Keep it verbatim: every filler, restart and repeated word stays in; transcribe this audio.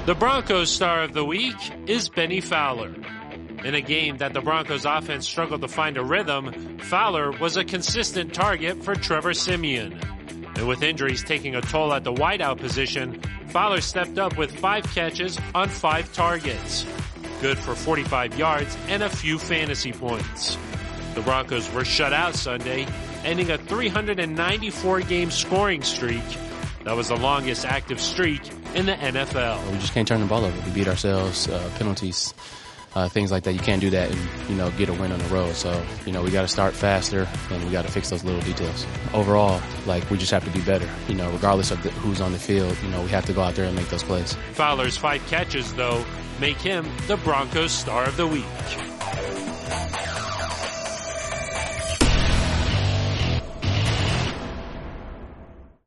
The Broncos star of the week is Bennie Fowler. In a game that the Broncos offense struggled to find a rhythm, Fowler was a consistent target for Trevor Siemian. And with injuries taking a toll at the wideout position, Fowler stepped up with five catches on five targets. Good for forty-five yards and a few fantasy points. The Broncos were shut out Sunday, ending a three hundred ninety-four game scoring streak. That was the longest active streak in the N F L. We just can't turn the ball over. We beat ourselves, uh, penalties, uh, things like that. You can't do that and, you know, get a win on the road. So, you know, we got to start faster and we got to fix those little details. Overall, like, we just have to be better. You know, regardless of the, who's on the field, you know, we have to go out there and make those plays. Fowler's five catches, though, make him the Broncos star of the week.